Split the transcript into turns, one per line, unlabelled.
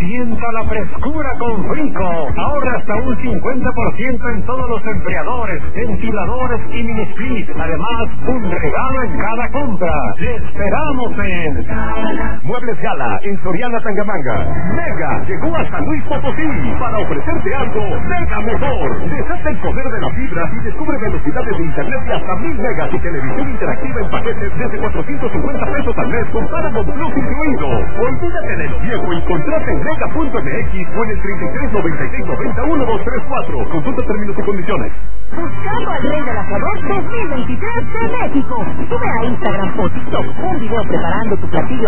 Sienta la frescura con Frico. Ahorra hasta un 50% en todos los enfriadores, ventiladores y mini split. Además, un regalo en cada compra. ¡Te esperamos en
Muebles Gala en Soriana Tangamanga! Mega llegó a San Luis Potosí para ofrecerte algo mega mejor. Desata el poder de la fibra y descubre velocidades de internet de hasta 1000 megas y televisión interactiva en paquetes desde 450 pesos al mes con Paramount Plus incluido. Olvídate de lo viejo y contrata en mega.mx o en el 3396901234. Consulta términos y condiciones.
Buscando al Rey del Asador 2023 de México. Sube a Instagram o TikTok un video preparando tu platillo